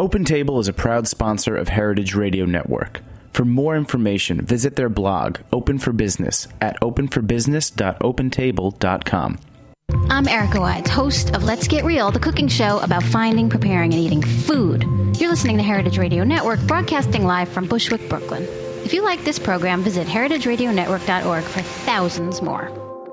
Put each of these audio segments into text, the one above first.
Open Table is a proud sponsor of Heritage Radio Network. For more information, visit their blog, Open for Business, at openforbusines.opentable.com. I'm Erica Wides, host of Let's Get Real, the cooking show about finding, preparing, and eating food. You're listening to Heritage Radio Network, broadcasting live from Bushwick, Brooklyn. If you like this program, visit heritageradionetwork.org for thousands more.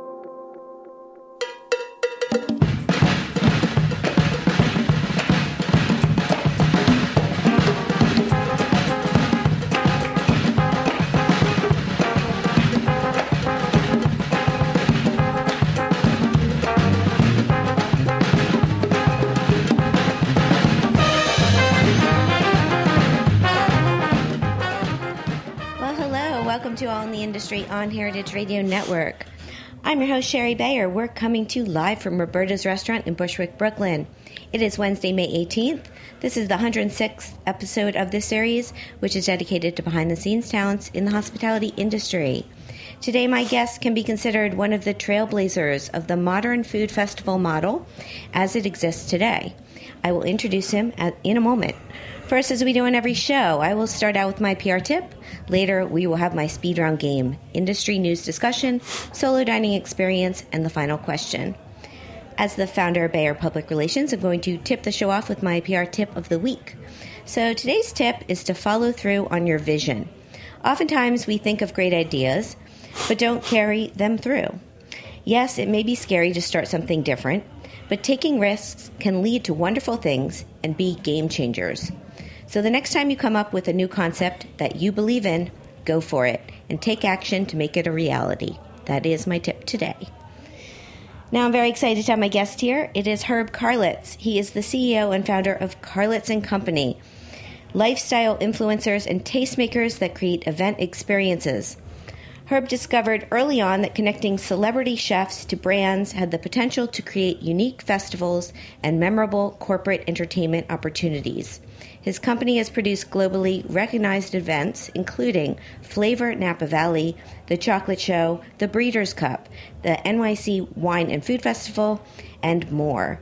To All in the Industry on Heritage Radio Network. I'm your host, Sherry Bayer. We're coming to you live from Roberta's Restaurant in Bushwick, Brooklyn. It is Wednesday, May 18th. This is the 106th episode of this series, which is dedicated to behind-the-scenes talents in the hospitality industry. Today, my guest can be considered one of the trailblazers of the modern food festival model as it exists today. I will introduce him in a moment. First, as we do on every show, I will start out with my PR tip. Later, we will have my speed round game, industry news discussion, solo dining experience, and the final question. As the founder of Bayer Public Relations, I'm going to tip the show off with my PR tip of the week. So today's tip is to follow through on your vision. Oftentimes, we think of great ideas, but don't carry them through. Yes, it may be scary to start something different, but taking risks can lead to wonderful things and be game changers. So the next time you come up with a new concept that you believe in, go for it and take action to make it a reality. That is my tip today. Now I'm very excited to have my guest here. It is Herb Carlitz. He is the CEO and founder of Carlitz & Company, lifestyle influencers and tastemakers that create event experiences. Herb discovered early on that connecting celebrity chefs to brands had the potential to create unique festivals and memorable corporate entertainment opportunities. His company has produced globally recognized events, including Flavor Napa Valley, The Chocolate Show, The Breeders' Cup, the NYC Wine and Food Festival, and more.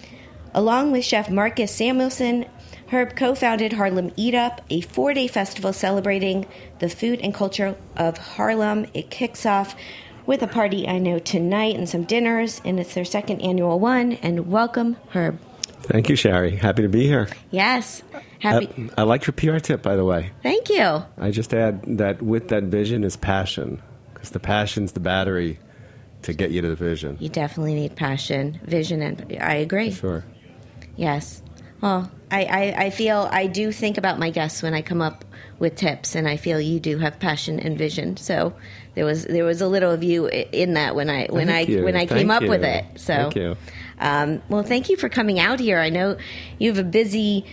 Along with Chef Marcus Samuelson, Herb co-founded Harlem Eat Up, a 4-day festival celebrating the food and culture of Harlem. It kicks off with a party I know tonight and some dinners, and it's their second annual one. And welcome, Herb. Thank you, Sherry. Happy to be here. Yes. I like your PR tip, by the way. Thank you. I just add that with that vision is passion, because the passion's the battery to get you to the vision. You definitely need passion, vision, and I agree. Sure. Yes. Well, I feel I do think about my guests when I come up with tips, and I feel you do have passion and vision. So there was a little of you in that when I came up with it. So thank you. Well, thank you for coming out here. I know you have a busy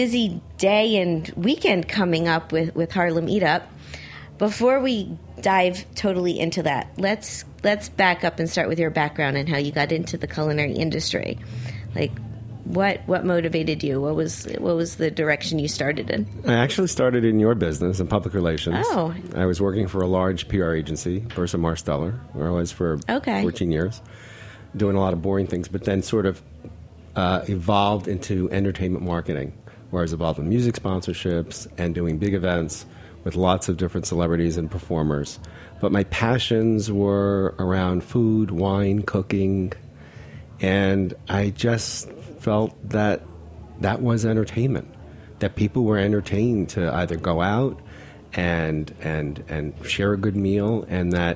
day and weekend coming up with Harlem Eat Up. Before we dive totally into that, let's back up and start with your background and how you got into the culinary industry. Like, what motivated you? What was the direction you started in? I actually started in your business, in public relations. Oh. I was working for a large PR agency, Bursa Marsteller, where I was for 14 years, doing a lot of boring things, but then sort of evolved into entertainment marketing, where I was involved in music sponsorships and doing big events with lots of different celebrities and performers. But my passions were around food, wine, cooking, and I just felt that was entertainment, that people were entertained to either go out and share a good meal, and that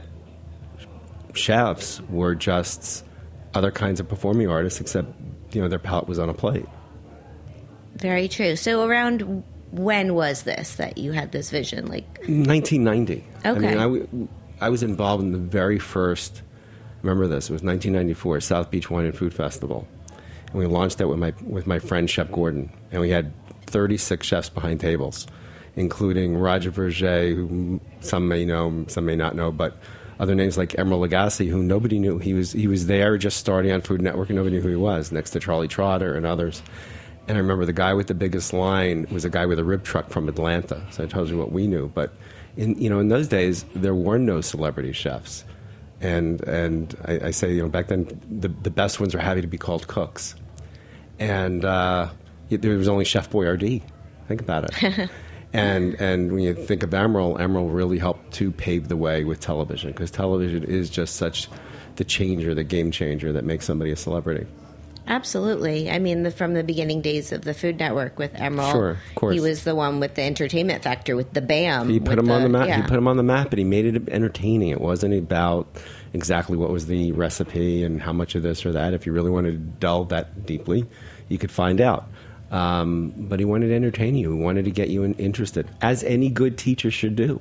chefs were just other kinds of performing artists, except their palate was on a plate. Very true. So around when was this that you had this vision? Like 1990. Okay. I mean, I was involved in the very first. Remember this? It was 1994, South Beach Wine and Food Festival. And we launched that with my friend Chef Gordon, and we had 36 chefs behind tables, including Roger Verger, who some may know, some may not know, but other names like Emeril Lagasse, who nobody knew. He was there just starting on Food Network, and nobody knew who he was, next to Charlie Trotter and others. And I remember the guy with the biggest line was a guy with a rib truck from Atlanta. So I told you what we knew. But in those days, there were no celebrity chefs. And I say, back then, the best ones were happy to be called cooks. And there was only Chef Boyardee. Think about it. And when you think of Emeril really helped to pave the way with television, because television is just such the changer, the game changer that makes somebody a celebrity. Absolutely. I mean, from the beginning days of the Food Network with Emeril, sure, of course. He was the one with the entertainment factor, with the BAM. He put him on the map. Yeah. He put him on the map, but he made it entertaining. It wasn't about exactly what was the recipe and how much of this or that. If you really wanted to delve that deeply, you could find out. But he wanted to entertain you. He wanted to get you interested, as any good teacher should do.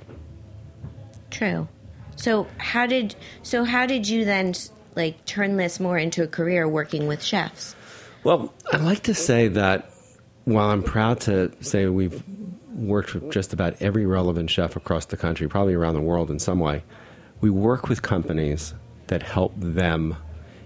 True. So how did you then turn this more into a career working with chefs? Well, I'd like to say that while I'm proud to say we've worked with just about every relevant chef across the country, probably around the world in some way, we work with companies that help them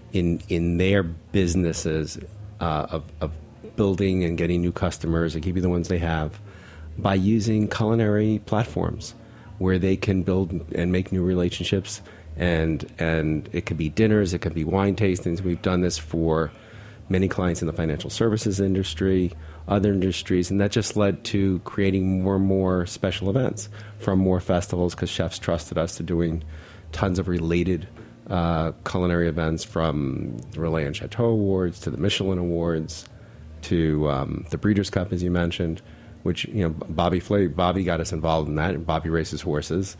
in their businesses of building and getting new customers and keeping the ones they have by using culinary platforms where they can build and make new relationships. And it could be dinners, it could be wine tastings. We've done this for many clients in the financial services industry, other industries, and that just led to creating more and more special events from more festivals, because chefs trusted us to doing tons of related culinary events, from the Relais and Chateau Awards to the Michelin Awards to the Breeders' Cup, as you mentioned, which, Bobby got us involved in that, and Bobby races horses.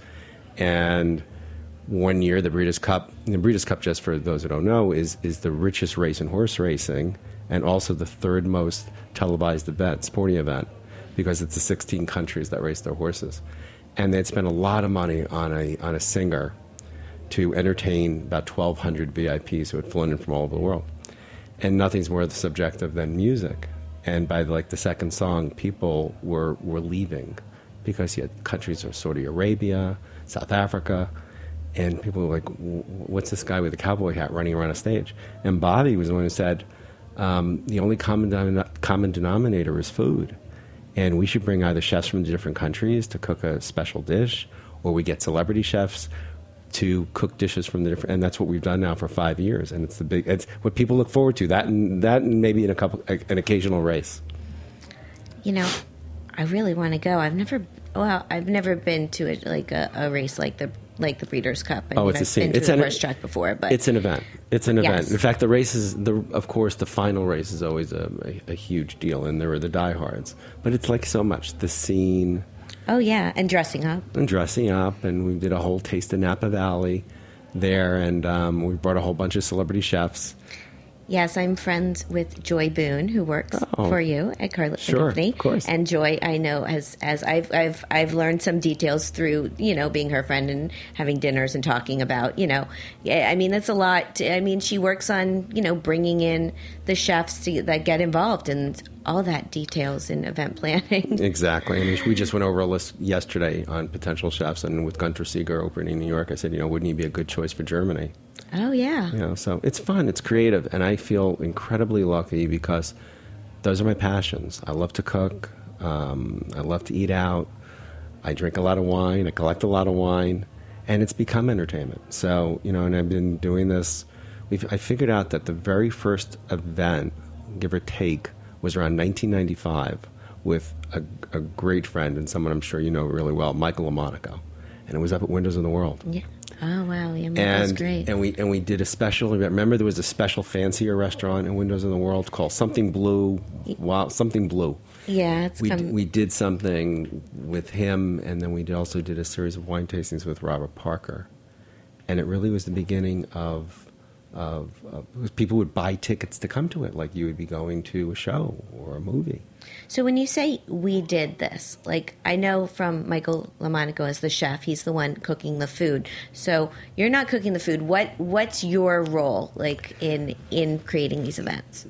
And one year, the Breeders' Cup, just for those who don't know, is the richest race in horse racing, and also the third most televised sporting event, because it's the 16 countries that race their horses. And they'd spent a lot of money on a singer to entertain about 1,200 VIPs who had flown in from all over the world. And nothing's more subjective than music. And by the second song, people were leaving, because you had countries of Saudi Arabia, South Africa, and people were like, what's this guy with a cowboy hat running around a stage? And Bobby was the one who said, the only common denominator is food. And we should bring either chefs from different countries to cook a special dish, or we get celebrity chefs to cook dishes from the different, and that's what we've done now for 5 years. And it's what people look forward to, that and maybe an occasional race. I really want to go. I've never been to a race like the Breeders' Cup. It's a scene. It's a horse track before, but it's an event. It's an event. Yes. In fact, the races, of course, the final race is always a huge deal, and there are the diehards. But it's like so much the scene. Oh yeah, and dressing up. And we did a whole taste of Napa Valley there, and we brought a whole bunch of celebrity chefs. Yes, I'm friends with Joy Boone, who works for you at Carlton Company. Of course. And Joy, I know, as I've learned some details through being her friend and having dinners and talking about it's a lot. She works on bringing in the chefs that get involved and all that details in event planning. Exactly. We just went over a list yesterday on potential chefs, and with Gunter Seeger opening in New York, I said, wouldn't he be a good choice for Germany? Oh, yeah. So it's fun, it's creative, and I feel incredibly lucky because those are my passions. I love to cook. I love to eat out. I drink a lot of wine. I collect a lot of wine, and it's become entertainment. So, and I've been doing this. I figured out that the very first event, give or take, was around 1995 with a great friend and someone I'm sure you know really well, Michael LaMonaco, and it was up at Windows of the World. Yeah. Oh, wow. Yeah, that's great. And we did a special. Remember, there was a special fancier restaurant in Windows of the World called Something Blue. Wow, Something Blue. Yeah, we did something with him, and then we also did a series of wine tastings with Robert Parker. And it really was the beginning of people would buy tickets to come to it, like you would be going to a show or a movie. So when you say we did this, I know from Michael LaMonaco as the chef, he's the one cooking the food. So you're not cooking the food. What's your role in creating these events?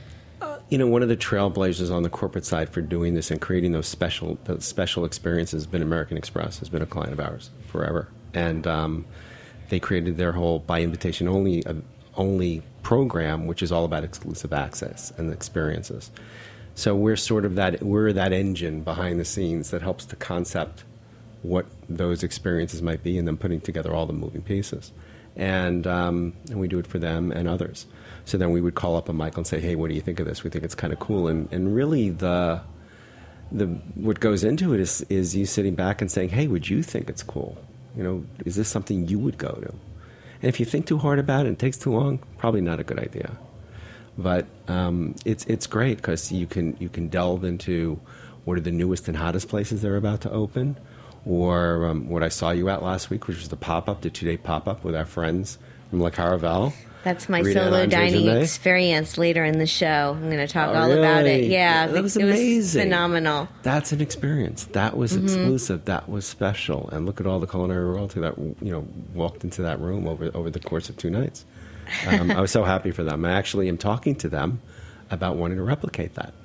One of the trailblazers on the corporate side for doing this and creating those special experiences has been American Express, has been a client of ours forever. And they created their whole by invitation only program, which is all about exclusive access and experiences. So we're sort of that engine behind the scenes that helps to concept what those experiences might be, and then putting together all the moving pieces. And we do it for them and others. So then we would call up a Michael and say, hey, what do you think of this? We think it's kind of cool. And really the what goes into it is you sitting back and saying, hey, would you think it's cool? Is this something you would go to? And if you think too hard about it and it takes too long, probably not a good idea. But it's great because you can delve into what are the newest and hottest places they're about to open, or what I saw you at last week, which was the 2-day pop-up with our friends from Le Caravel. That's my solo dining experience later in the show. I'm going to talk all about it. Yeah, that was amazing. It was phenomenal. That's an experience. That was exclusive. That was special. And look at all the culinary royalty that walked into that room over the course of 2 nights. I was so happy for them. I actually am talking to them about wanting to replicate that.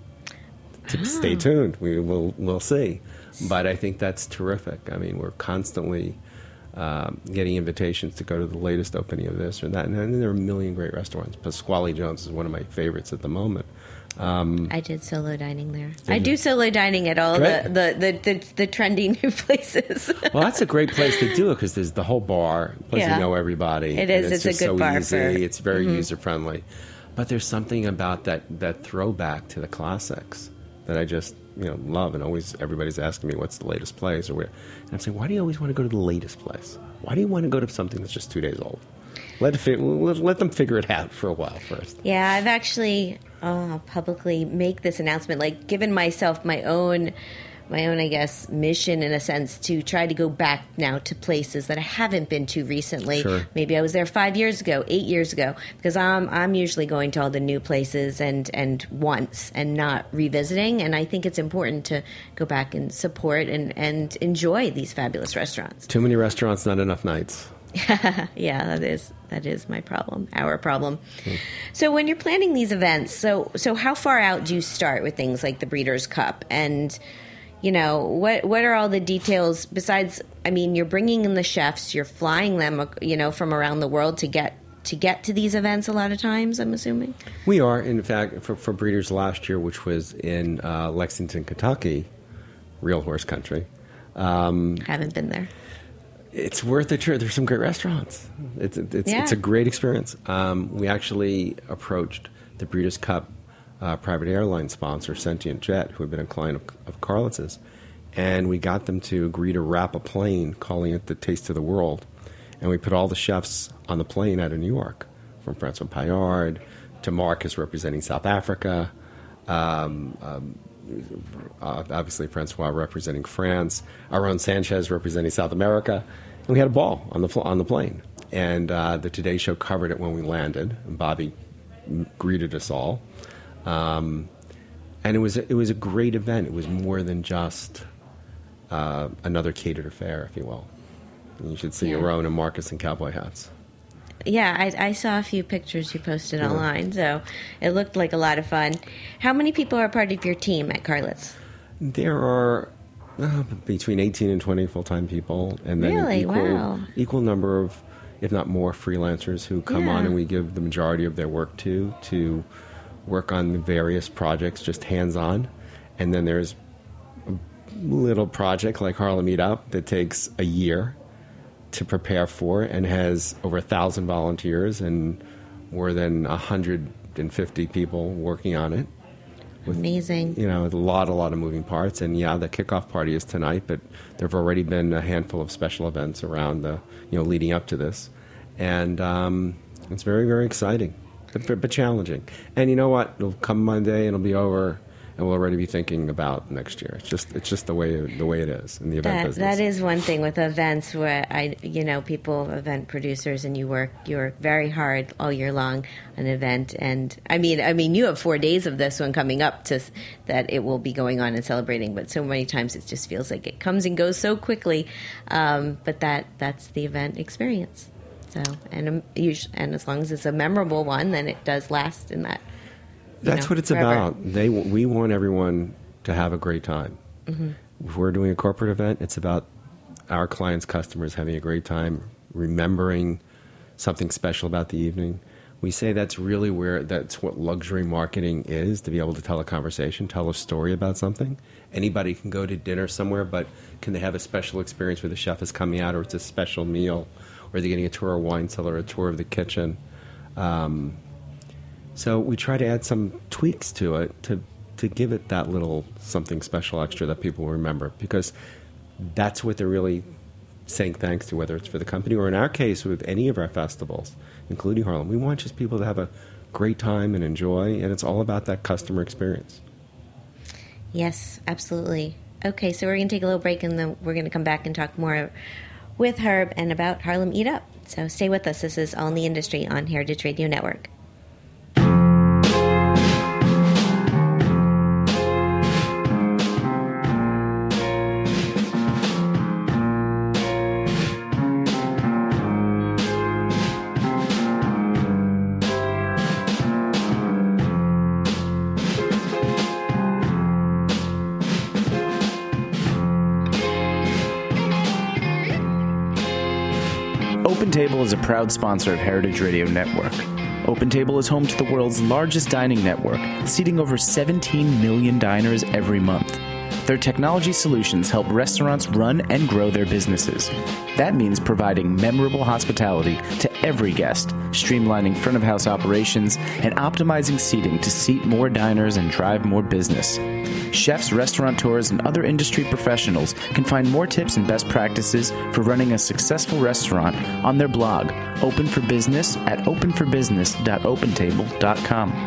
Stay tuned. We'll see. But I think that's terrific. I mean, we're constantly getting invitations to go to the latest opening of this or that. And then there are a million great restaurants. Pasquale Jones is one of my favorites at the moment. I did solo dining there. I do solo dining at all the trendy new places. Well, that's a great place to do it because there's the whole bar. Plus you know everybody. It is. It's a good bar. Easy. It's very user-friendly. But there's something about that throwback to the classics that I just love, and always everybody's asking me what's the latest place or where, and I'm saying, why do you always want to go to the latest place? Why do you want to go to something that's just 2 days old? Let them figure it out for a while first. Yeah, I've actually publicly make this announcement, like given myself my own, I guess, mission in a sense to try to go back now to places that I haven't been to recently. Sure. Maybe I was there 5 years ago, 8 years ago, because I'm usually going to all the new places and once and not revisiting. And I think it's important to go back and support and enjoy these fabulous restaurants. Too many restaurants, not enough nights. Yeah, that is my problem, our problem. So when you're planning these events, so how far out do you start with things like the Breeders' Cup? And what are all the details besides, I mean, you're bringing in the chefs, you're flying them, from around the world to get to these events a lot of times, I'm assuming? We are, in fact, for Breeders last year, which was in Lexington, Kentucky, real horse country. Haven't been there. It's worth the trip. There's some great restaurants. It's a great experience. We actually approached the Breeders' Cup private airline sponsor, Sentient Jet, who had been a client of Carlitz's, and we got them to agree to wrap a plane, calling it the Taste of the World, and we put all the chefs on the plane out of New York, from Francois Paillard to Marcus representing South Africa, obviously Francois representing France, Aaron Sanchez representing South America, and we had a ball on the plane. And the Today Show covered it when we landed, and Bobby greeted us all. And it was a great event. It was more than just another catered affair, if you will. And you should see Aaron and Marcus in cowboy hats. Yeah, I saw a few pictures you posted online, so it looked like a lot of fun. How many people are part of your team at Carlitz? There are between 18 and 20 full-time people, and then equal number of, if not more, freelancers who come on and we give the majority of their work to work on the various projects, just hands-on. And then there's a little project like Harlem Meetup that takes a year to prepare for and has over 1,000 volunteers and more than 150 people working on it. Amazing. A lot of moving parts. And the kickoff party is tonight, but there have already been a handful of special events around leading up to this. And it's very, very exciting, but challenging. And you know what? It'll come Monday and it'll be over, and we'll already be thinking about next year. It's just the way it is in the event business. That is one thing with events where event producers, and you work very hard all year long on an event. And I mean, you have 4 days of this one coming up that it will be going on and celebrating. But so many times it just feels like it comes and goes so quickly. But that's the event experience. So and as long as it's a memorable one, then it does last in that. That's what it's forever. About. We want everyone to have a great time. Mm-hmm. If we're doing a corporate event, it's about our clients' customers having a great time, remembering something special about the evening. We say that's what luxury marketing is, to be able to tell a conversation, tell a story about something. Anybody can go to dinner somewhere, but can they have a special experience where the chef is coming out, or it's a special meal, or they're getting a tour of wine cellar, a tour of the kitchen. So we try to add some tweaks to it to to give it that little something special extra that people will remember, because that's what they're really saying thanks to, whether it's for the company or in our case with any of our festivals, including Harlem. We want just people to have a great time and enjoy, and it's all about that customer experience. Yes, absolutely. Okay, so we're going to take a little break, and then we're going to come back and talk more with Herb and about Harlem Eat Up. So stay with us. This is All in the Industry on Heritage Radio Network. OpenTable is a proud sponsor of Heritage Radio Network. OpenTable is home to the world's largest dining network, seating over 17 million diners every month. Their technology solutions help restaurants run and grow their businesses. That means providing memorable hospitality to every guest, streamlining front-of-house operations, and optimizing seating to seat more diners and drive more business. Chefs, restaurateurs, and other industry professionals can find more tips and best practices for running a successful restaurant on their blog, Open for Business, at openforbusiness.opentable.com.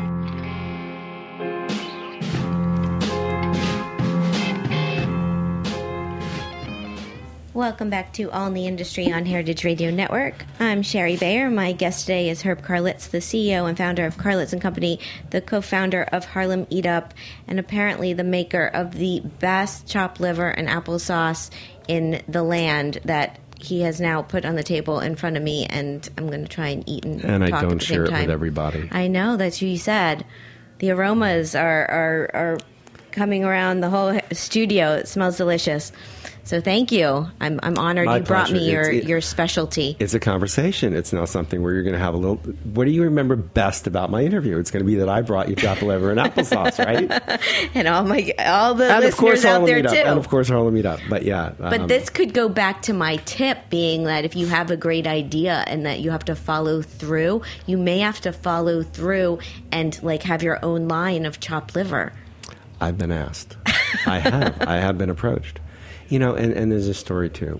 Welcome back to All in the Industry on Heritage Radio Network. I'm Sherry Bayer. My guest today is Herb Karlitz, the CEO and founder of Karlitz & Company, the co-founder of Harlem Eat Up, and apparently the maker of the best chopped liver and applesauce in the land that he has now put on the table in front of me, and I'm going to try and eat and talk I don't at the same share time. it with everybody. I know, that's what you said. The aromas are coming around the whole studio. It smells delicious. So thank you. I'm honored you brought me your specialty. It's a conversation. It's now something where you're going to have a little... What do you remember best about my interview? It's going to be that I brought you chopped liver and applesauce, right? And all the listeners out there, too. And of course, Harlem Eat Up. But yeah. But this could go back to my tip being that if you have a great idea and that you have to follow through, you may have to follow through and have your own line of chopped liver. I've been asked. I have been approached. And there's a story too.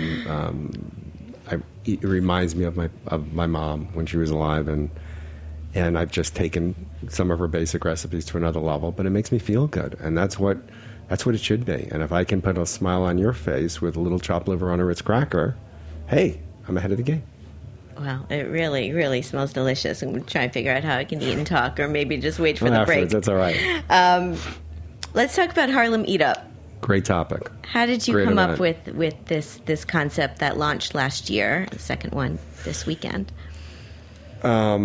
It reminds me of my mom when she was alive, and I've just taken some of her basic recipes to another level. But it makes me feel good, and that's what it should be. And if I can put a smile on your face with a little chopped liver on a Ritz cracker, hey, I'm ahead of the game. Well, it really, really smells delicious. I'm going to try and figure out how I can eat and talk, or maybe just wait for the break. That's all right. Let's talk about Harlem Eat Up. Great topic. How did you come up with this concept that launched last year, the second one this weekend? At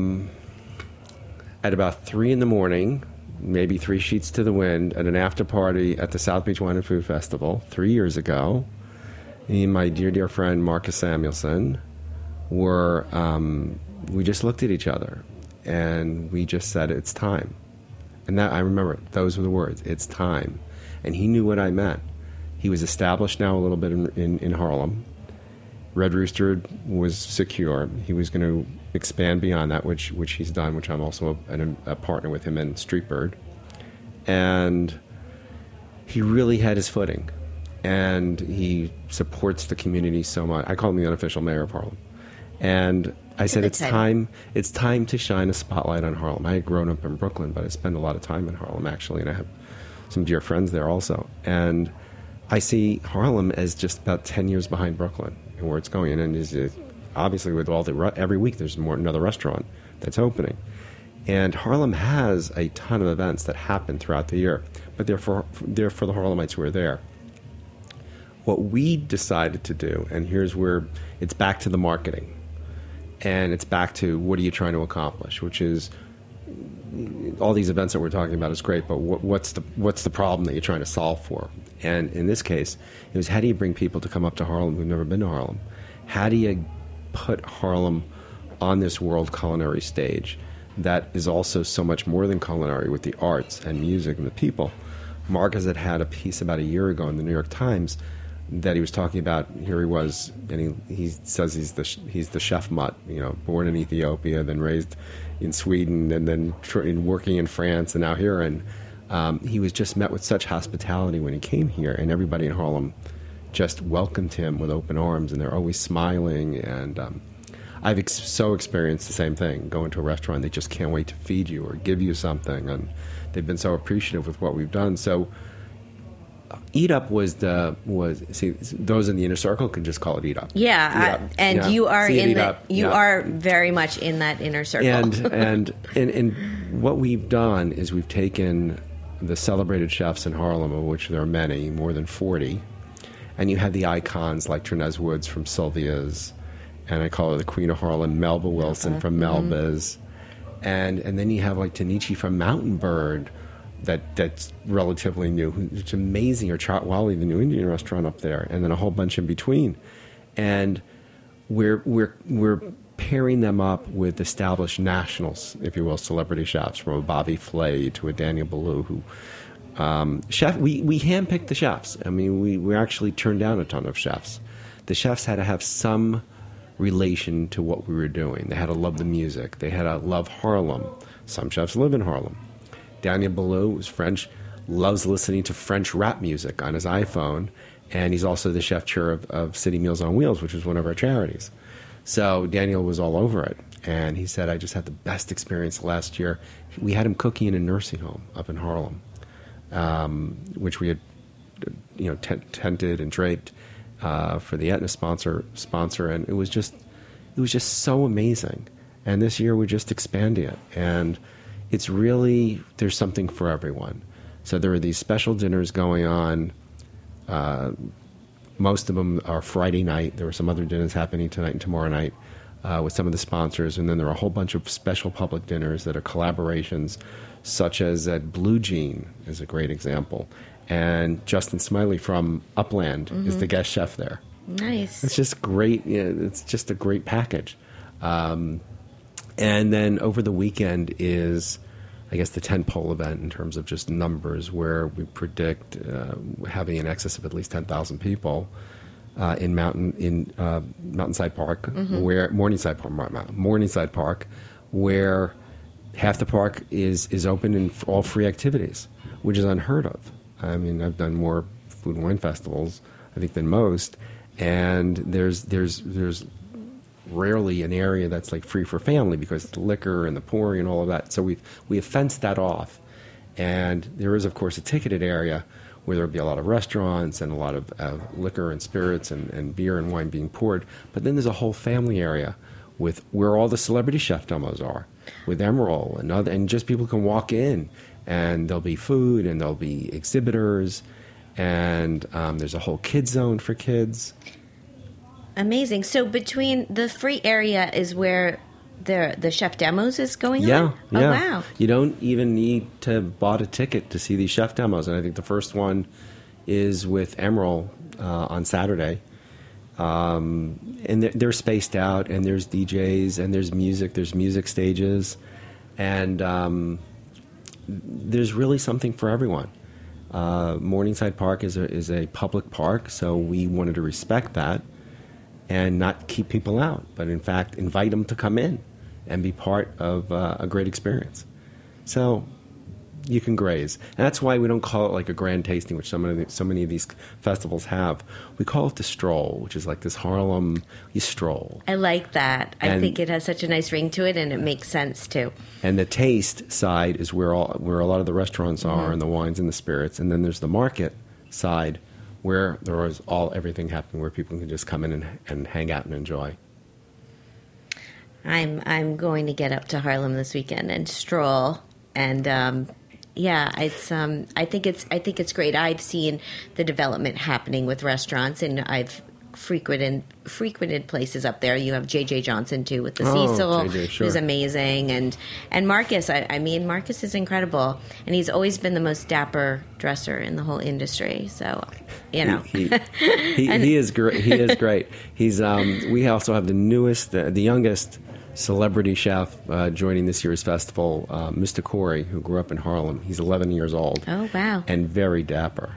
about 3 a.m, maybe 3 sheets to the wind, at an after party at the South Beach Wine and Food Festival 3 years ago, me and my dear friend Marcus Samuelson we just looked at each other and we just said, it's time. And that, I remember, those were the words, it's time. And he knew what I meant. He was established now a little bit in Harlem. Red Rooster was secure. He was going to expand beyond that, which he's done, which I'm also a partner with him in Streetbird. And he really had his footing. And he supports the community so much. I call him the unofficial mayor of Harlem. And I said, it's time to shine a spotlight on Harlem. I had grown up in Brooklyn, but I spent a lot of time in Harlem, actually, and I have some dear friends there also. And I see Harlem as just about 10 years behind Brooklyn and where it's going. And obviously, with every week, there's another restaurant that's opening. And Harlem has a ton of events that happen throughout the year, but they're for the Harlemites who are there. What we decided to do, and here's where it's back to the marketing. And it's back to what are you trying to accomplish, which is all these events that we're talking about is great, but what's the problem that you're trying to solve for? And in this case, it was how do you bring people to come up to Harlem who've never been to Harlem? How do you put Harlem on this world culinary stage that is also so much more than culinary with the arts and music and the people? Marcus had a piece about a year ago in the New York Times that he was talking about. Here he was, and he says he's the chef mutt, born in Ethiopia, then raised in Sweden, and then working in France, and now here. And He was just met with such hospitality when he came here, and everybody in Harlem just welcomed him with open arms, and they're always smiling. And I've so experienced the same thing. Going to a restaurant, they just can't wait to feed you or give you something, and they've been so appreciative with what we've done. So Eat Up was those in the inner circle can just call it Eat Up. Yeah, Eat Up. And yeah. You are are very much in that inner circle. And what we've done is we've taken the celebrated chefs in Harlem, of which there are many, more than 40, and you had the icons like Trinez Woods from Sylvia's, and I call her the Queen of Harlem, Melba Wilson from Melba's, and then you have like Tanichi from Mountain Bird, that's relatively new. It's amazing. Or Chaat Wali, the new Indian restaurant up there, and then a whole bunch in between, and we're pairing them up with established nationals, if you will, celebrity chefs, from a Bobby Flay to a Daniel Boulou, who chef. We handpicked the chefs. I mean, we actually turned down a ton of chefs. The chefs had to have some relation to what we were doing. They had to love the music. They had to love Harlem. Some chefs live in Harlem. Daniel Boulou is French, loves listening to French rap music on his iPhone, and he's also the chef chair of City Meals on Wheels, which is one of our charities. So Daniel was all over it, and he said, I just had the best experience last year. We had him cooking in a nursing home up in Harlem, which we had tented and draped for the Aetna sponsor, and it was just so amazing. And this year we're just expanding it, and it's really, there's something for everyone. So there are these special dinners going on. Most of them are Friday night. There were some other dinners happening tonight and tomorrow night with some of the sponsors. And then there are a whole bunch of special public dinners that are collaborations, such as at Blue Jean is a great example. And Justin Smiley from Upland is the guest chef there. Nice. It's just great. It's just a great package. And then over the weekend is, I guess, the tentpole event in terms of just numbers, where we predict having in excess of at least 10,000 people in Mountainside Park, where Morningside Park, where half the park is open in all free activities, which is unheard of. I mean, I've done more food and wine festivals, I think, than most, and there's rarely an area that's like free for family because the liquor and the pouring and all of that. So we have fenced that off, and there is, of course, a ticketed area where there'll be a lot of restaurants and a lot of liquor and spirits and beer and wine being poured. But then there's a whole family area with where all the celebrity chef demos are, with Emerald and just people can walk in, and there'll be food and there'll be exhibitors, and there's a whole kids zone for kids. Amazing. So between the free area is where the chef demos is going on? Yeah. Oh, wow. You don't even need to have bought a ticket to see these chef demos. And I think the first one is with Emerald on Saturday. And they're spaced out, and there's DJs, and there's music stages. And there's really something for everyone. Morningside Park is a public park, so we wanted to respect that and not keep people out, but in fact invite them to come in and be part of a great experience. So you can graze. And that's why we don't call it like a grand tasting, which so many of these festivals have. We call it the stroll, which is like this Harlem, you stroll. I like that. I think it has such a nice ring to it, and it makes sense too. And the taste side is where a lot of the restaurants are, and the wines and the spirits. And then there's the market side, where there is everything happening, where people can just come in and hang out and enjoy. I'm going to get up to Harlem this weekend and stroll, and it's I think it's great. I've seen the development happening with restaurants, and I've frequented places up there. You have J.J. Johnson too with the Cecil, JJ, sure. Who's amazing, and Marcus. I mean, Marcus is incredible, and he's always been the most dapper dresser in the whole industry. So, he is great. He is great. He's we also have the youngest celebrity chef joining this year's festival, Mr. Corey, who grew up in Harlem. He's 11 years old. Oh, wow. And very dapper.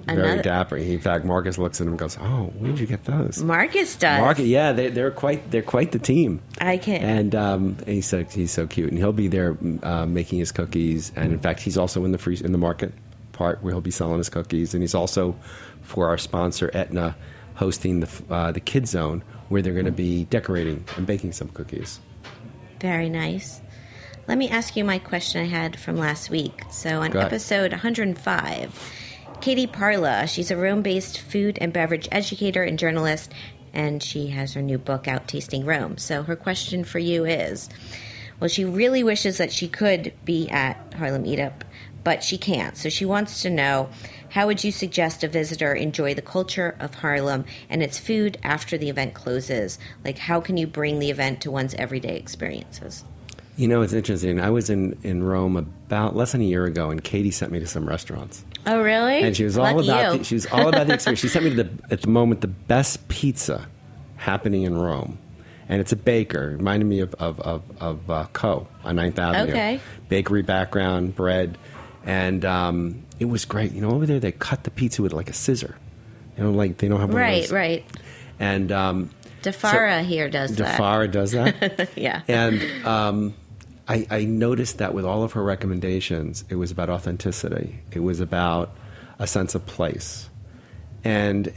Very dapper. In fact, Marcus looks at him and goes, "Oh, where did you get those?" Marcus does. Marcus, yeah, they're quite the team. I can. And he's so cute, and he'll be there making his cookies. And in fact, he's also in the market part where he'll be selling his cookies, and he's also for our sponsor Aetna hosting the Kids Zone where they're going to be decorating and baking some cookies. Very nice. Let me ask you my question I had from last week. So on episode 105, Katie Parla, she's a Rome-based food and beverage educator and journalist, and she has her new book out, Tasting Rome. So her question for you is, well, she really wishes that she could be at Harlem Eat Up, but she can't. So she wants to know, how would you suggest a visitor enjoy the culture of Harlem and its food after the event closes? Like, how can you bring the event to one's everyday experiences? You know, it's interesting. I was in Rome about less than a year ago, and Katie sent me to some restaurants. Oh, really? And she was all about the experience. She sent me to at the moment the best pizza happening in Rome, and it's a baker. It reminded me of Co on 9th Avenue. Okay. Bakery background, bread, and it was great. You know, over there they cut the pizza with like a scissor. You know, like they don't have one of those. Right. And DeFara here does that. DeFara does that? Yeah. And I noticed that with all of her recommendations, it was about authenticity. It was about a sense of place. And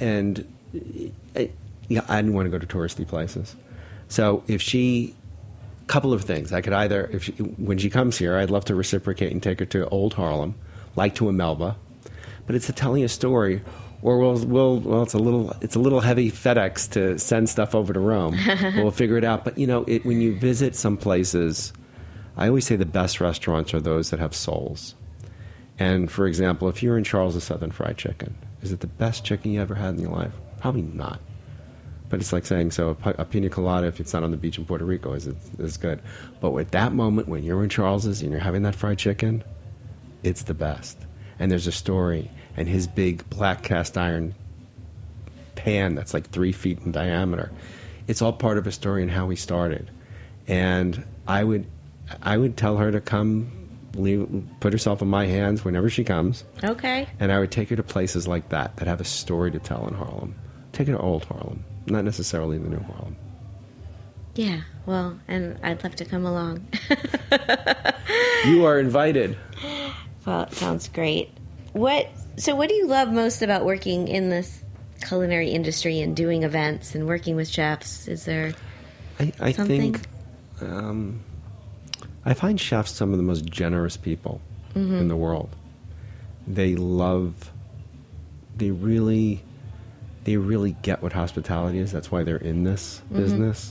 I didn't want to go to touristy places. So couple of things. I could either, when she comes here, I'd love to reciprocate and take her to Old Harlem, like to a Melba. But it's telling a story. Or it's a little heavy FedEx to send stuff over to Rome. We'll figure it out. But you know, when you visit some places, I always say the best restaurants are those that have souls. And for example, if you're in Charles' Southern Fried Chicken, is it the best chicken you ever had in your life? Probably not. But it's like saying, so a pina colada, if it's not on the beach in Puerto Rico, is good. But at that moment, when you're in Charles's and you're having that fried chicken, it's the best. And there's a story. And his big black cast iron pan that's like 3 feet in diameter. It's all part of a story and how he started. And I would tell her to come, put herself in my hands whenever she comes. Okay. And I would take her to places like that have a story to tell in Harlem. Take her to Old Harlem, not necessarily the New Harlem. Yeah, well, and I'd love to come along. You are invited. Well, it sounds great. So what do you love most about working in this culinary industry and doing events and working with chefs? Is there I think I find chefs some of the most generous people in the world. They really get what hospitality is. That's why they're in this business.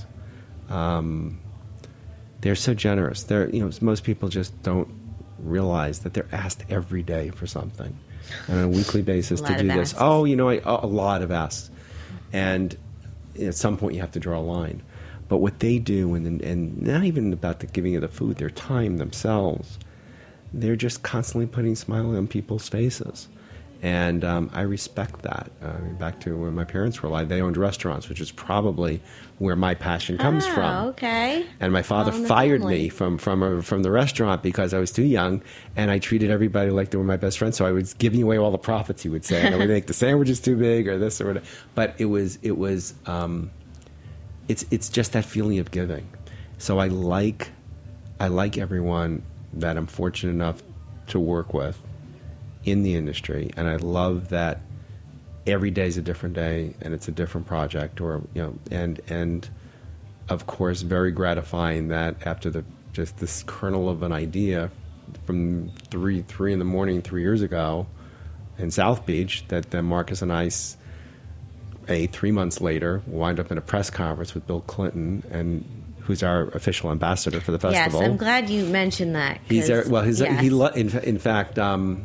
They're so generous. Most people just don't realize that they're asked every day for something on a weekly basis to do this. Oh, a lot of asks. And at some point you have to draw a line. But what they do, and not even about the giving of the food, their time themselves, they're just constantly putting smiles on people's faces. And I respect that. Back to when my parents were alive, they owned restaurants, which is probably where my passion comes from. Okay. And my father fired me from the restaurant because I was too young, and I treated everybody like they were my best friends. So I was giving away all the profits, he would say, and I would make the sandwiches too big or this or whatever. But it's just that feeling of giving. So I like everyone that I'm fortunate enough to work with in the industry, and I love that every day is a different day and it's a different project, and of course very gratifying that after just this kernel of an idea from 3 in the morning 3 years ago in South Beach, that then Marcus and I 3 months later wind up in a press conference with Bill Clinton, and who's our official ambassador for the festival. Yes, I'm glad you mentioned that. He's in fact.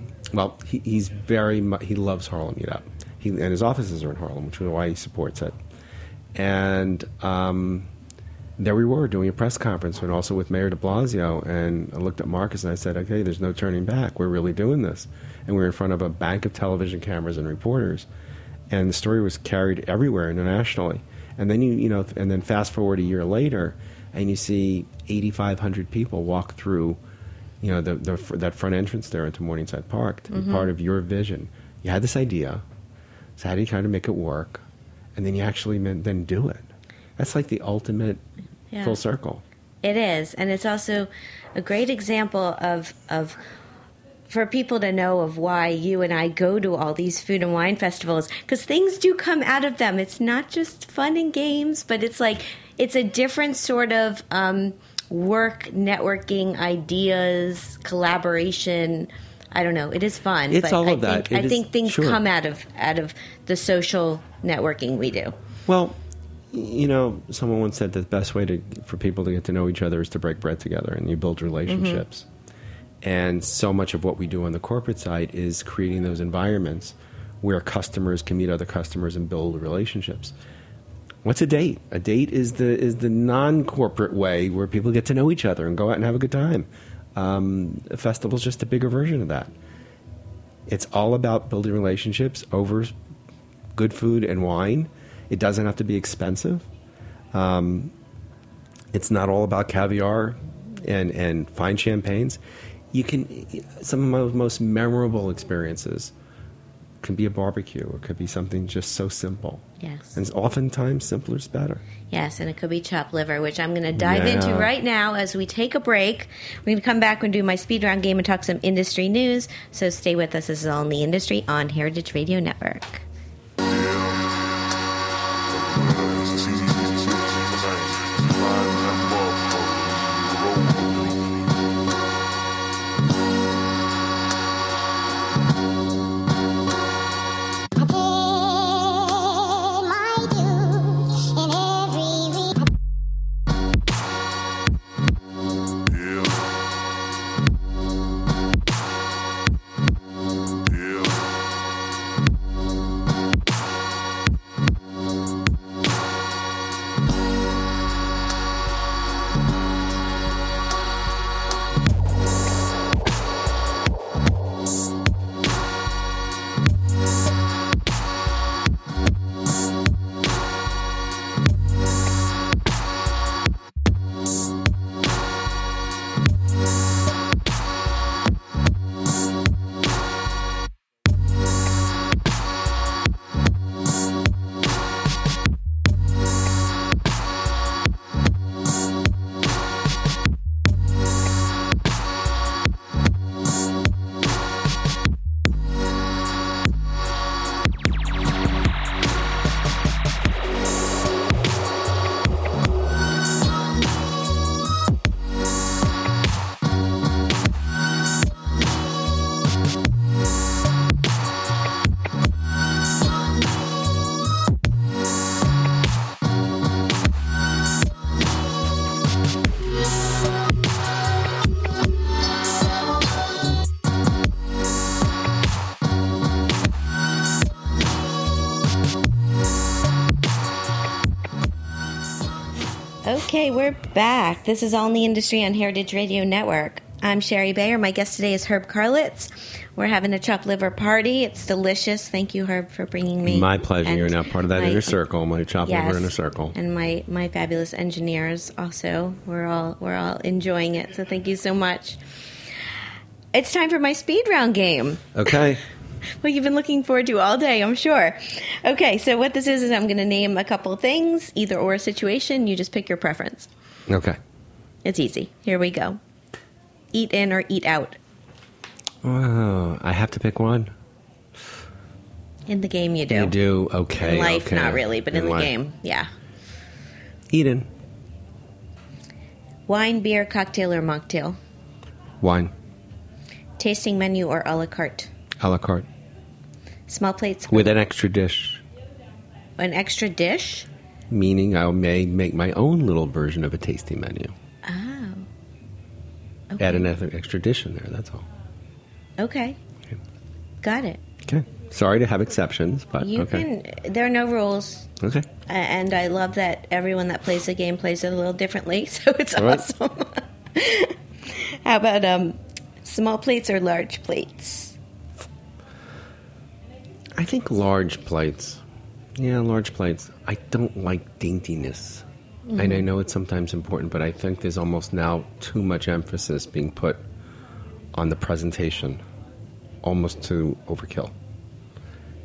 He loves Harlem Eat Up. And his offices are in Harlem, which is why he supports it. And there we were doing a press conference, and also with Mayor de Blasio. And I looked at Marcus and I said, okay, there's no turning back. We're really doing this. And we were in front of a bank of television cameras and reporters. And the story was carried everywhere internationally. And then and then fast forward a year later, and you see 8,500 people walk through that front entrance there into Morningside Park to be part of your vision, You had this idea. So how do you try to make it work? And then you actually then do it. That's like the ultimate full circle. It is. And it's also a great example of for people to know of why you and I go to all these food and wine festivals, because things do come out of them. It's not just fun and games, but it's like it's a different sort of work, networking, ideas, collaboration. I don't know. It is fun. It's all of that. I think things come out of the social networking we do. Well, someone once said that the best way for people to get to know each other is to break bread together, and you build relationships. Mm-hmm. And so much of what we do on the corporate side is creating those environments where customers can meet other customers and build relationships. What's a date? A date is the non-corporate way where people get to know each other and go out and have a good time. A festival is just a bigger version of that. It's all about building relationships over good food and wine. It doesn't have to be expensive. It's not all about caviar and fine champagnes. Some of my most memorable experiences can be a barbecue, or it could be something just so simple. Yes. And oftentimes simpler is better. Yes, and it could be chopped liver, which I'm going to dive into right now as we take a break. We're going to come back and do my speed round game and talk some industry news. So stay with us. This is All in the Industry on Heritage Radio Network. Okay, we're back. This is All in the Industry on Heritage Radio Network. I'm Sherry Bayer. My guest today is Herb Karlitz. We're having a chopped liver party. It's delicious. Thank you, Herb, for bringing me. My pleasure. And you're now part of that inner circle, my chopped liver inner circle. And my fabulous engineers also. We're all enjoying it, so thank you so much. It's time for my speed round game. Okay. Well, you've been looking forward to all day, I'm sure. Okay, so what this is I'm going to name a couple things, either or situation. You just pick your preference. Okay. It's easy. Here we go. Eat in or eat out? Wow, I have to pick one? In the game you do. You do, okay. In life, not really, but in the game, yeah. Eat in. Wine, beer, cocktail, or mocktail? Wine. Tasting menu or a la carte? A la carte. Small plates? With an extra dish. An extra dish? Meaning I may make my own little version of a tasting menu. Oh. Okay. Add an extra dish in there, that's all. Okay. Got it. Okay. Sorry to have exceptions, but there are no rules. Okay. And I love that everyone that plays the game plays it a little differently, so it's awesome. How about small plates or large plates? I think large plates. Yeah, large plates. I don't like daintiness. Mm-hmm. And I know it's sometimes important, but I think there's almost now too much emphasis being put on the presentation, almost to overkill.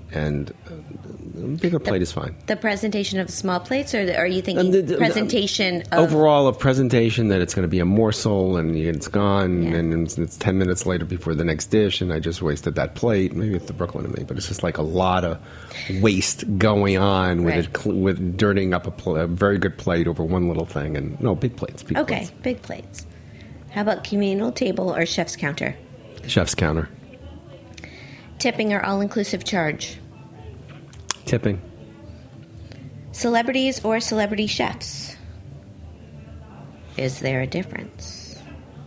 And a bigger plate is fine. The presentation of small plates, or are you thinking presentation of... Overall, of presentation, that it's going to be a morsel and it's gone, and it's 10 minutes later before the next dish, and I just wasted that plate. Maybe it's the Brooklyn in me, but it's just like a lot of waste going on with dirtying up a very good plate over one little thing. And no, big plates. Big plates. How about communal table or chef's counter? Chef's counter. Tipping or all-inclusive charge? Tipping. Celebrities or celebrity chefs? Is there a difference?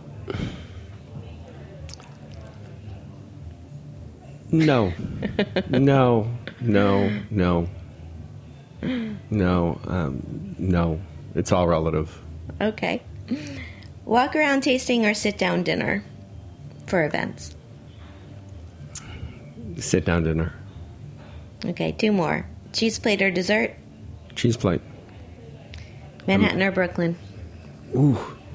No. No. It's all relative. Okay. Walk around tasting or sit down dinner for events? Sit down dinner. Okay, 2 more. Cheese plate or dessert? Cheese plate. Manhattan or Brooklyn? Ooh.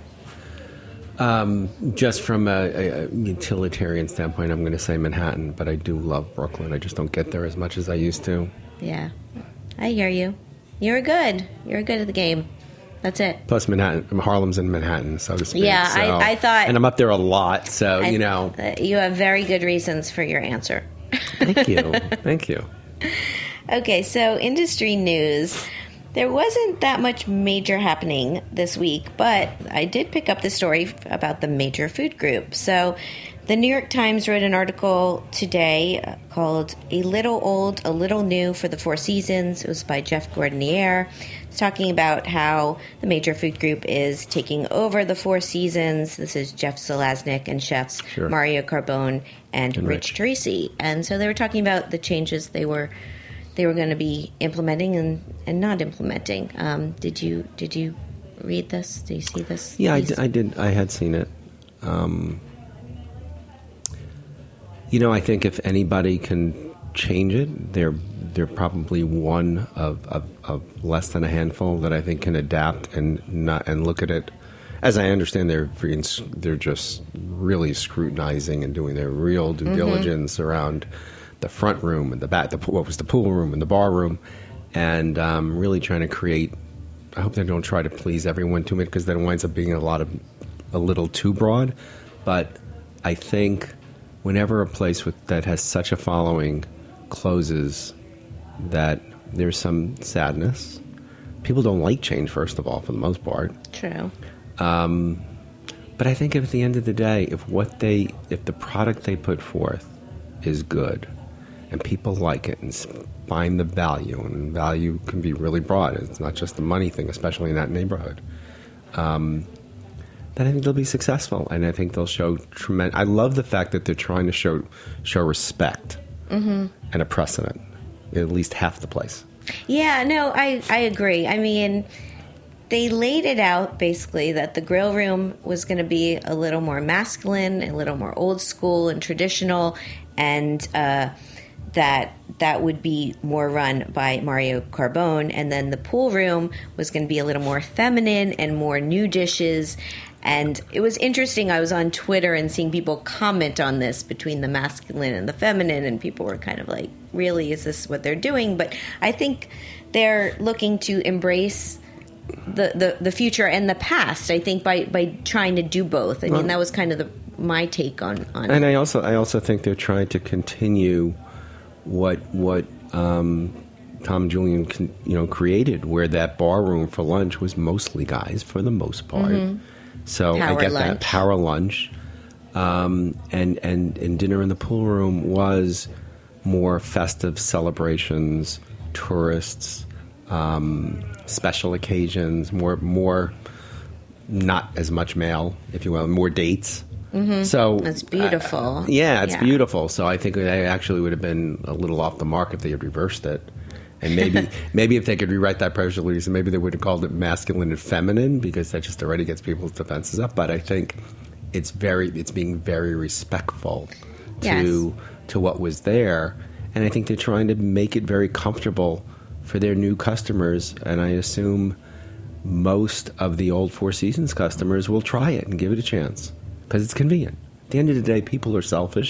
Just from a utilitarian standpoint, I'm going to say Manhattan, but I do love Brooklyn. I just don't get there as much as I used to. Yeah, I hear you. You're good. You're good at the game. That's it. Plus Manhattan, Harlem's in Manhattan, so to speak. Yeah, so, I thought... And I'm up there a lot, so, you know. You have very good reasons for your answer. Thank you. Thank you. Okay, so industry news. There wasn't that much major happening this week, but I did pick up the story about the major food group. So the New York Times wrote an article today called A Little Old, A Little New for the Four Seasons. It was by Jeff Gordinier. It's talking about how the major food group is taking over the Four Seasons. This is Jeff Zelaznik and chefs Mario Carbone and Rich Teresi. And so they were talking about the changes they were going to be implementing and not implementing. Did you read this? Did you see this? Yeah, I did. I had seen it. You know, I think if anybody can change it, they're probably one of less than a handful that I think can adapt and look at it. As I understand, they're just really scrutinizing and doing their real due diligence around the front room and the back, what was the pool room and the bar room, and really trying to create. I hope they don't try to please everyone too much, because then it winds up being a little too broad. But I think whenever a place that has such a following closes, that there's some sadness. People don't like change, first of all, for the most part. True. But I think at the end of the day, if the product they put forth is good, and people like it and find the value, and value can be really broad. It's not just the money thing, especially in that neighborhood. Then I think they'll be successful, and I think they'll show tremendous. I love the fact that they're trying to show respect and a precedent in at least half the place. Yeah, no, I agree. I mean, they laid it out basically that the grill room was going to be a little more masculine, a little more old school and traditional, and that would be more run by Mario Carbone. And then the pool room was going to be a little more feminine and more new dishes. And it was interesting. I was on Twitter and seeing people comment on this between the masculine and the feminine, and people were kind of like, really, is this what they're doing? But I think they're looking to embrace the future and the past, I think, by trying to do both. I mean, that was kind of my take on and I also think they're trying to continue what Tom and Julian created, where that bar room for lunch was mostly guys for the most part. So I get that power lunch, and dinner in the pool room was more festive celebrations, tourists, special occasions, more not as much male, if you will, more dates. So that's beautiful. It's beautiful. So I think they actually would have been a little off the mark if they had reversed it. And maybe if they could rewrite that press release, maybe they would have called it masculine and feminine, because that just already gets people's defenses up. But I think it's being very respectful to what was there, and I think they're trying to make it very comfortable for their new customers. And I assume most of the old Four Seasons customers will try it and give it a chance because it's convenient. At the end of the day, people are selfish.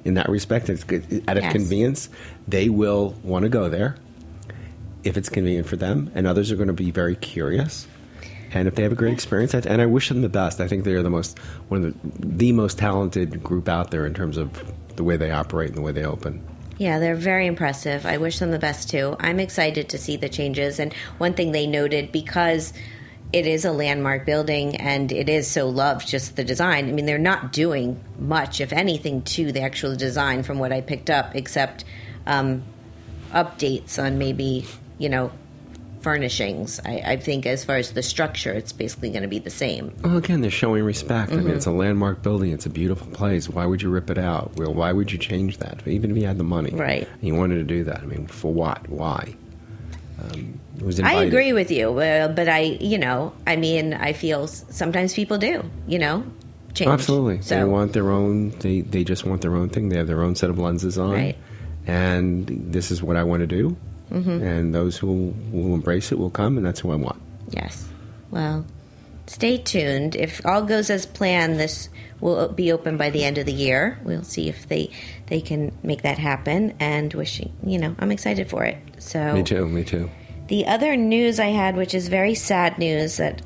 in that respect. It's good. Out of convenience, they will want to go there if it's convenient for them, and others are going to be very curious. And if they have a great experience, and I wish them the best. I think they are one of the most talented group out there in terms of the way they operate and the way they open. Yeah, they're very impressive. I wish them the best, too. I'm excited to see the changes. And one thing they noted, because it is a landmark building and it is so loved, just the design. I mean, they're not doing much, if anything, to the actual design from what I picked up, except updates on maybe, furnishings. I think as far as the structure, it's basically going to be the same. Well, again, they're showing respect. I mean, it's a landmark building. It's a beautiful place. Why would you rip it out? Well, why would you change that? Even if you had the money. Right. And you wanted to do that. I mean, for what? Why? It was invited. I agree with you, but I feel sometimes people do, change. Absolutely. So. They want their own, they just want their own thing. They have their own set of lenses on. Right. And this is what I want to do. And those who will embrace it will come, and that's who I want. Yes. Well, stay tuned. If all goes as planned, this will be open by the end of the year. We'll see if they can make that happen. And I'm excited for it. So Me too. The other news I had, which is very sad news that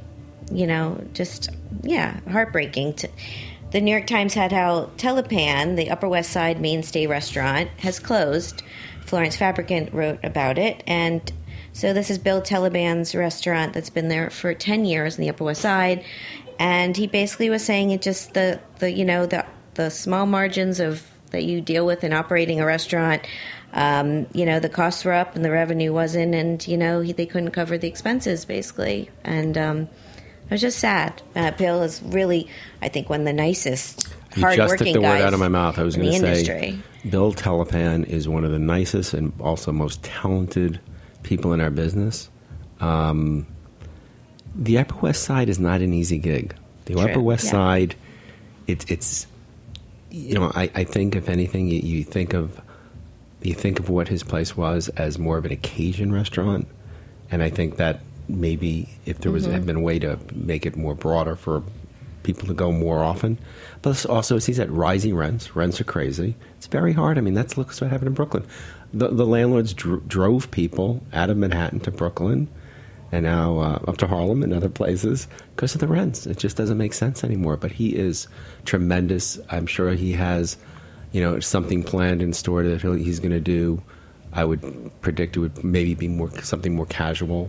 heartbreaking. The New York Times had how Telepan, the Upper West Side mainstay restaurant, has closed. Florence Fabricant wrote about it, and so this is Bill Telepan's restaurant that's been there for 10 years in the Upper West Side, and he basically was saying it just the small margins of that you deal with in operating a restaurant. The costs were up and the revenue wasn't, and they couldn't cover the expenses basically, and it was just sad. Bill is really, I think, one of the nicest, hardworking guys. You just took the word out of my mouth. I was going to say, industry. Bill Telepan is one of the nicest and also most talented people in our business. The Upper West Side is not an easy gig. The Upper West Side, it's I think if anything, you think of what his place was as more of an occasion restaurant, and I think that maybe if there had been a way to make it more broader for people to go more often. But also, as he said, rising rents. Rents are crazy. It's very hard. I mean, look what happened in Brooklyn. The landlords drove people out of Manhattan to Brooklyn and now up to Harlem and other places because of the rents. It just doesn't make sense anymore. But he is tremendous. I'm sure he has, something planned in store that he's going to do. I would predict it would maybe be something more casual.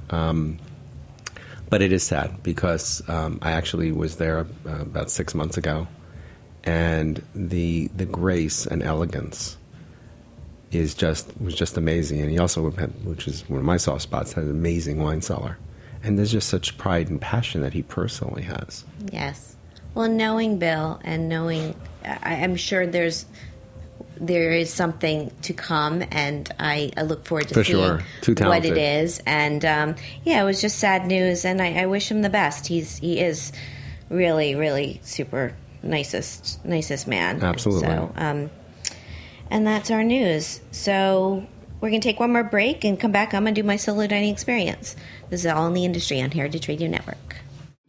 But it is sad because I actually was there about 6 months ago, and the grace and elegance was just amazing. And he also had, which is one of my soft spots, had an amazing wine cellar. And there's just such pride and passion that he personally has. Yes. Well, knowing Bill and I'm sure there is something to come, and I look forward to seeing what it is. And it was just sad news, and I wish him the best. He is really, really super nicest man. Absolutely. So, and that's our news. So we're going to take one more break and come back. I'm going to do my solo dining experience. This is All in the Industry on Heritage Radio Network.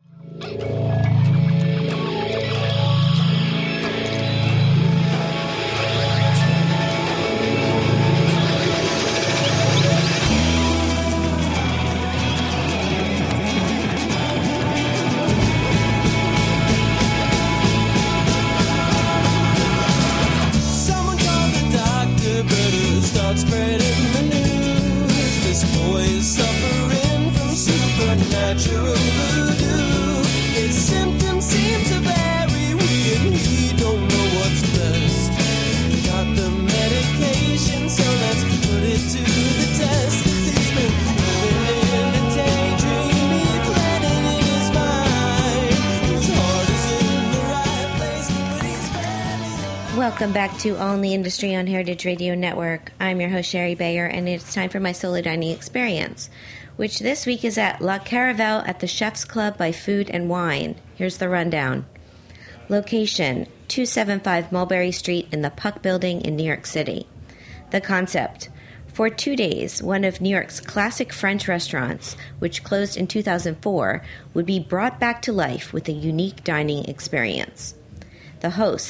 Welcome back to All in the Industry on Heritage Radio Network. I'm your host, Sherry Bayer, and it's time for my solo dining experience, which this week is at La Caravelle at the Chef's Club by Food and Wine. Here's the rundown. Location, 275 Mulberry Street in the Puck Building in New York City. The concept, for 2 days, one of New York's classic French restaurants, which closed in 2004, would be brought back to life with a unique dining experience. The hosts,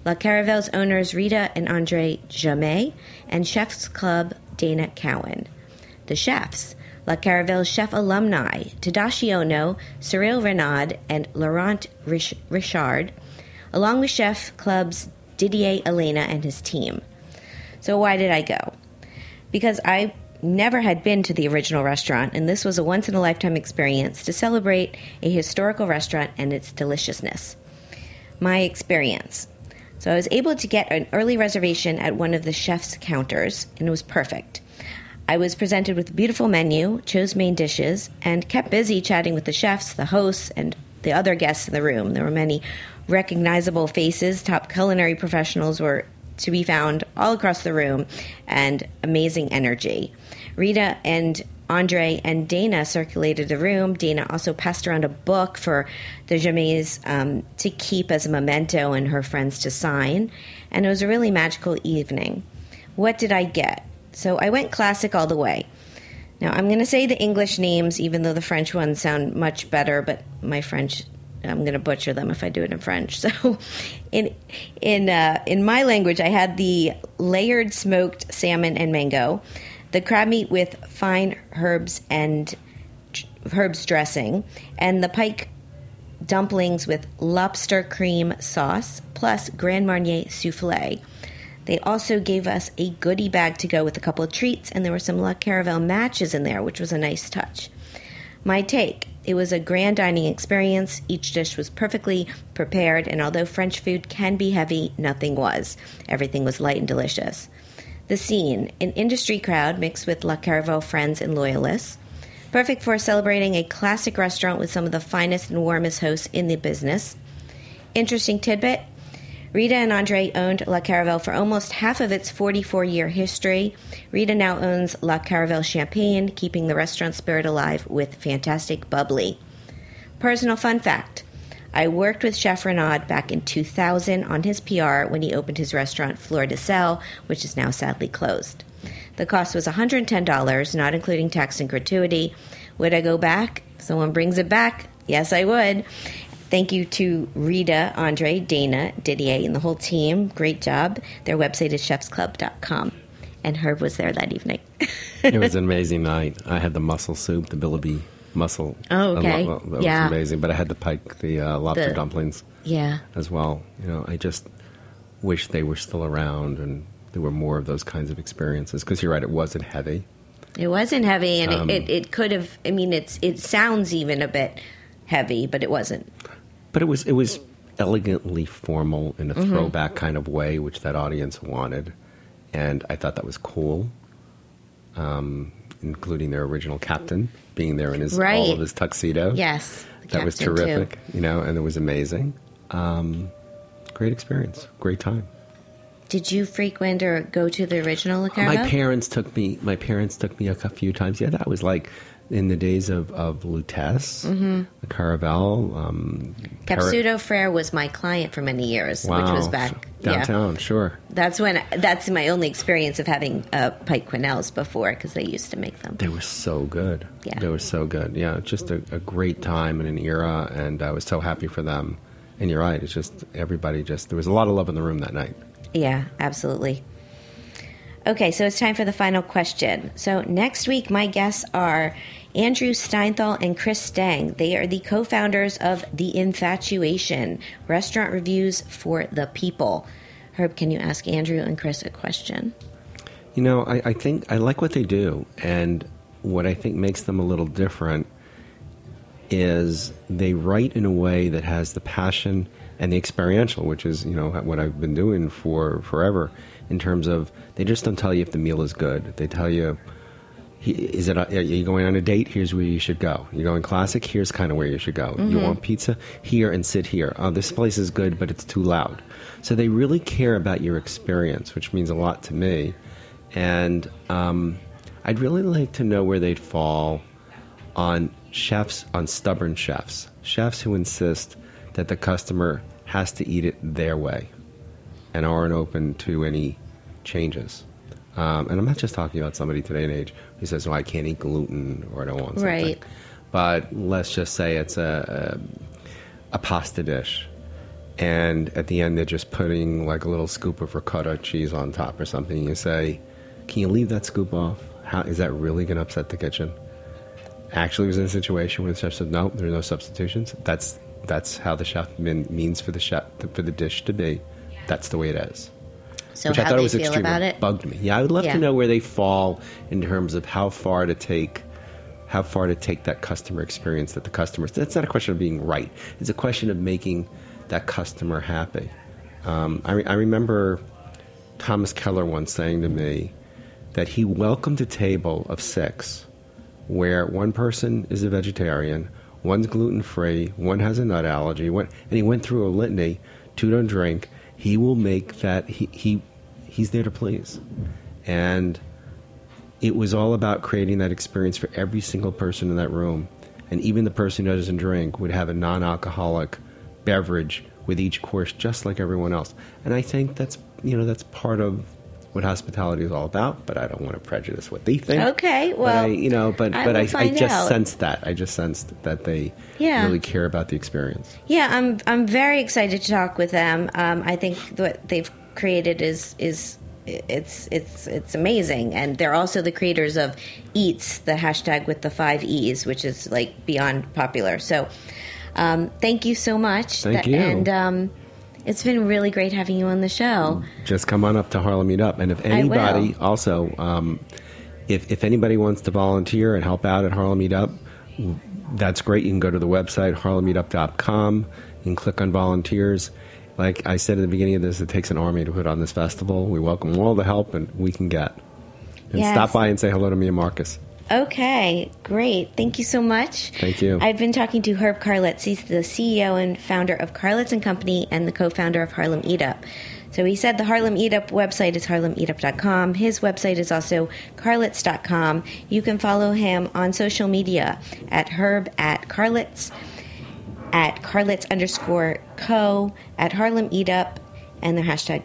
La Caravelle's owners Rita and Andre Jamais, and Chef's Club Dana Cowan. The chefs: La Caravelle's chef alumni Tadashi Ono, Cyril Renaud, and Laurent Richard, along with Chef Club's Didier Elena and his team. So why did I go? Because I never had been to the original restaurant, and this was a once-in-a-lifetime experience to celebrate a historical restaurant and its deliciousness. My experience. So I was able to get an early reservation at one of the chef's counters, and it was perfect. I was presented with a beautiful menu, chose main dishes, and kept busy chatting with the chefs, the hosts, and the other guests in the room. There were many recognizable faces. Top culinary professionals were to be found all across the room, and amazing energy. Rita and Andre and Dana circulated the room. Dana also passed around a book for the Jamais to keep as a memento and her friends to sign. And it was a really magical evening. What did I get? So I went classic all the way. Now, I'm going to say the English names, even though the French ones sound much better, but my French, I'm going to butcher them if I do it in French. So in my language, I had the layered smoked salmon and mango, the crab meat with fine herbs dressing, and the pike dumplings with lobster cream sauce, plus Grand Marnier soufflé. They also gave us a goodie bag to go with a couple of treats, and there were some La Caravelle matches in there, which was a nice touch. My take: it was a grand dining experience. Each dish was perfectly prepared, and although French food can be heavy, nothing was. Everything was light and delicious. The scene: an industry crowd mixed with La Caravelle friends and loyalists. Perfect for celebrating a classic restaurant with some of the finest and warmest hosts in the business. Interesting tidbit: Rita and Andre owned La Caravelle for almost half of its 44-year history. Rita now owns La Caravelle Champagne, keeping the restaurant spirit alive with fantastic bubbly. Personal fun fact: I worked with Chef Renaud back in 2000 on his PR when he opened his restaurant Fleur de Sel, which is now sadly closed. The cost was $110, not including tax and gratuity. Would I go back? If someone brings it back, yes, I would. Thank you to Rita, Andre, Dana, Didier, and the whole team. Great job. Their website is chefsclub.com. And Herb was there that evening. It was an amazing night. I had the mussel soup, the Bilibee mussel. Oh, okay. That was amazing. But I had the pike, the lobster dumplings as well. You know, I just wish they were still around and there were more of those kinds of experiences. Because you're right, it wasn't heavy. It wasn't heavy, and it could have, I mean, it sounds even a bit heavy, but it wasn't. But it was elegantly formal in a throwback kind of way, which that audience wanted. And I thought that was cool, including their original captain being there in his all of his tuxedo. Yes, that was terrific, too. You know, and it was amazing. Great experience, great time. Did you frequent or go to the original La Caravelle? My parents took me a few times. Yeah, that was like in the days of Lutèce, La Caravelle. Capsuto Frere was my client for many years, which was back downtown. Sure, that's my only experience of having Pike Quenelles before, because they used to make them. They were so good. Yeah, they were so good. Yeah, just a great time and an era, and I was so happy for them. And you're right; it's just everybody. There was a lot of love in the room that night. Yeah, absolutely. Okay, so it's time for the final question. So next week, my guests are Andrew Steinthal and Chris Stang. They are the co-founders of The Infatuation, restaurant reviews for the people. Herb, can you ask Andrew and Chris a question? You know, I think I like what they do, and what I think makes them a little different is they write in a way that has the passion and the experiential, which is, you know, what I've been doing for forever, in terms of they just don't tell you if the meal is good. They tell you, are you going on a date? Here's where you should go. You're going classic? Here's kind of where you should go. You want pizza? Here, and sit here. Oh, this place is good, but it's too loud. So they really care about your experience, which means a lot to me. And I'd really like to know where they'd fall on chefs, on stubborn chefs who insist that the customer has to eat it their way and aren't open to any changes. And I'm not just talking about somebody today and age who says, well, I can't eat gluten or I don't want something. Right. But let's just say it's a pasta dish. and at the end they're just putting like a little scoop of ricotta cheese on top or something. You say, can you leave that scoop off? How is that really going to upset the kitchen? Actually was in a situation where the chef said, no, there are no substitutions. That's how the chef means for the dish to be. That's the way it is. So which I thought was extremely about it? Bugged me. Yeah, I would love to know where they fall in terms of how far to take that customer experience that the customer. That's not a question of being right. It's a question of making that customer happy. I remember Thomas Keller once saying to me that he welcomed a table of 6 where one person is a vegetarian, one's gluten-free, one has a nut allergy, and he went through a litany, 2 don't drink. He will make that, he's there to please. And it was all about creating that experience for every single person in that room. And even the person who doesn't drink would have a non-alcoholic beverage with each course, just like everyone else. And I think that's part of what hospitality is all about, but I don't want to prejudice what they think. Okay, well, I just sensed that. I just sensed that they really care about the experience. Yeah, I'm very excited to talk with them. I think what they've created is it's amazing, and they're also the creators of Eats, the hashtag with the 5 E's, which is like beyond popular. So, thank you so much. Thank you. And it's been really great having you on the show. Just come on up to Harlem Eat-Up. And if anybody also, if anybody wants to volunteer and help out at Harlem Eat-Up, that's great. You can go to the website, harlemeatup.com. You can click on volunteers. Like I said at the beginning of this, it takes an army to put on this festival. We welcome all the help and we can get. And stop by and say hello to me and Marcus. Okay, great. Thank you so much. Thank you. I've been talking to Herb Karlitz. He's the CEO and founder of Karlitz & Company and the co-founder of Harlem Eat-Up. So he said the Harlem Eat-Up website is harlemeatup.com. His website is also karlitz.com. You can follow him on social media at Herb at Karlitz, at Karlitz_co, at Harlem Eat-Up, and the hashtag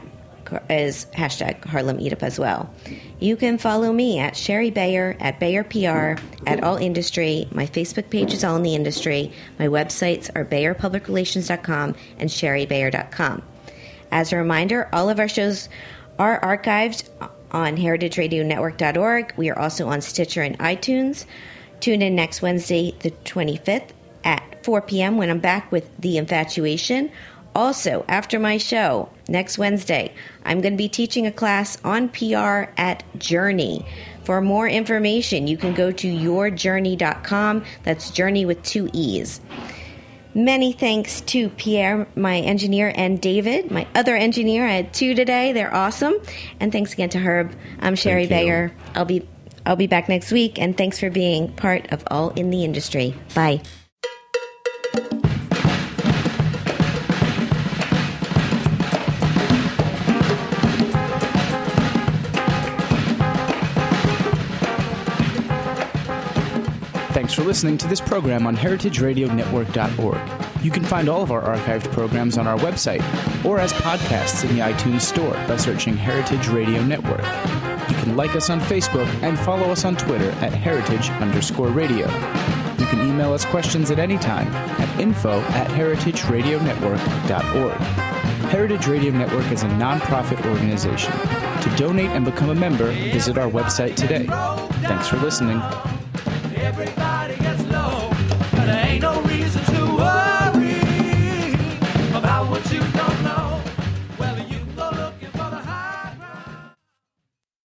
is hashtag Harlem Eat-Up as well. You can follow me at Sherry Bayer, at Bayer PR, at All Industry. My Facebook page is All in the Industry. My websites are BayerPublicRelations.com and SherryBayer.com. As a reminder, all of our shows are archived on heritageradionetwork.org. We are also on Stitcher and iTunes. Tune in next Wednesday, the 25th at 4 p.m. when I'm back with The Infatuation. Also, after my show, next Wednesday, I'm going to be teaching a class on PR at Journey. For more information, you can go to yourjourney.com. That's Journey with 2 E's. Many thanks to Pierre, my engineer, and David, my other engineer. I had 2 today. They're awesome. And thanks again to Herb. I'm Sherry Bayer. I'll be back next week, and thanks for being part of All in the Industry. Bye. Thanks for listening to this program on heritageradionetwork.org. You can find all of our archived programs on our website or as podcasts in the iTunes Store by searching Heritage Radio Network. You can like us on Facebook and follow us on Twitter at @heritage_radio. You can email us questions at any time at info@heritageradionetwork.org. Heritage Radio Network is a nonprofit organization. To donate and become a member, visit our website today. Thanks for listening.